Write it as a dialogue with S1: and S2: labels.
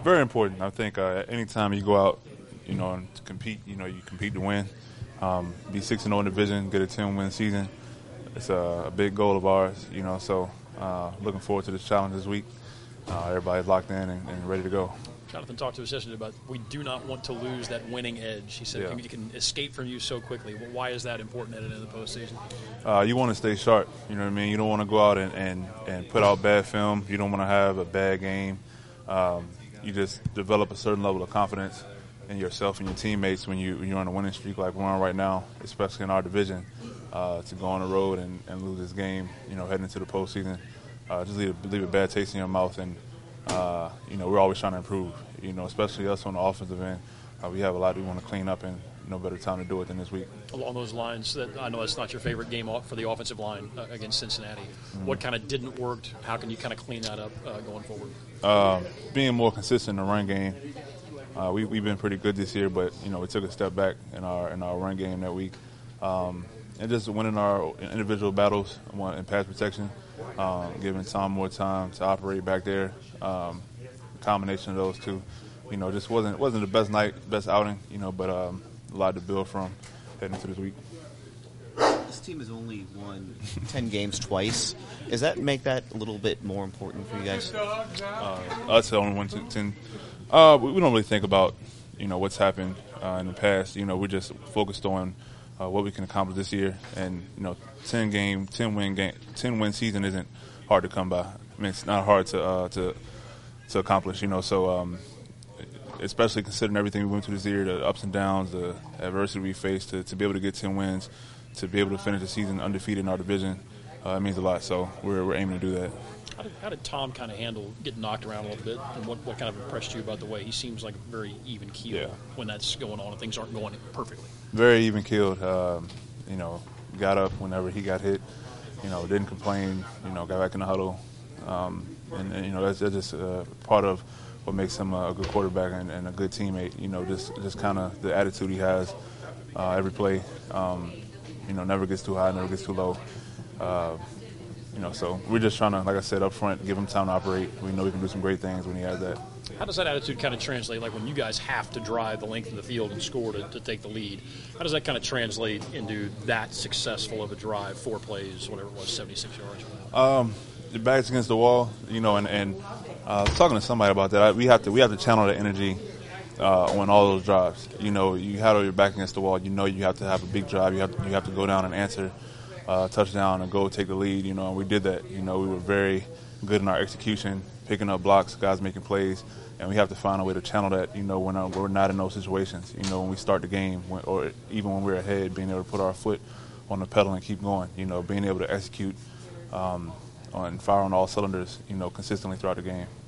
S1: Very important. I think anytime you go out, and to compete, you compete to win. Be 6-0 in the division, get a 10-win season. It's a big goal of ours, So looking forward to this challenge this week. Everybody's locked in and ready to go.
S2: Jonathan talked to us yesterday about we do not want to lose that winning edge. He said it can escape from you so quickly. Well, why is that important headed into the postseason?
S1: You want to stay sharp. You know what I mean? You don't want to go out and put out bad film. You don't want to have a bad game. You just develop a certain level of confidence in yourself and your teammates when you're on a winning streak like we're on right now, especially in our division. To go on the road and lose this game, heading into the postseason, just leave a bad taste in your mouth. And we're always trying to improve, especially us on the offensive end. We have a lot we want to clean up, and no better time to do it than this week.
S2: Along those lines, I know that's not your favorite game for the offensive line against Cincinnati. Mm-hmm. What kind of didn't work? How can you kind of clean that up going forward?
S1: Being more consistent in the run game. We've been pretty good this year, but, we took a step back in our run game that week. And just winning our individual battles in pass protection, giving Tom more time to operate back there. The combination of those two, just wasn't the best outing, but a lot to build from heading into this week.
S3: This team has only won 10 games twice. Does that make that a little bit more important for you guys?
S1: Us only won 10. We don't really think about, what's happened in the past. We're just focused on what we can accomplish this year, and 10 win season isn't hard to come by. I mean, it's not hard to accomplish. So especially considering everything we went through this year, the ups and downs, the adversity we faced, to be able to get 10 wins, to be able to finish the season undefeated in our division, it means a lot. So we're aiming to do that.
S2: How did Tom kind of handle getting knocked around a little bit, and what kind of impressed you about the way he seems like a very even keel when that's going on and things aren't going perfectly?
S1: Very even keeled. Got up whenever he got hit. Didn't complain. Got back in the huddle, and that's just part of what makes him a good quarterback and a good teammate. Just kind of the attitude he has every play. Never gets too high, never gets too low. So we're just trying to, like I said, up front, give him time to operate. We know we can do some great things when he has that.
S2: How does that attitude kind of translate, like when you guys have to drive the length of the field and score to take the lead? How does that kind of translate into that successful of a drive, 4 plays, whatever it was, 76 yards?
S1: Your back's against the wall, and I was talking to somebody about that. We have to channel the energy on all those drives. You have your back against the wall. You have to have a big drive. You have to go down and answer touchdown and go take the lead. And we did that. We were very good in our execution, picking up blocks, guys making plays, and we have to find a way to channel that. When we're not in those situations. When we start the game, or even when we're ahead, being able to put our foot on the pedal and keep going. Being able to execute and fire on all cylinders. Consistently throughout the game.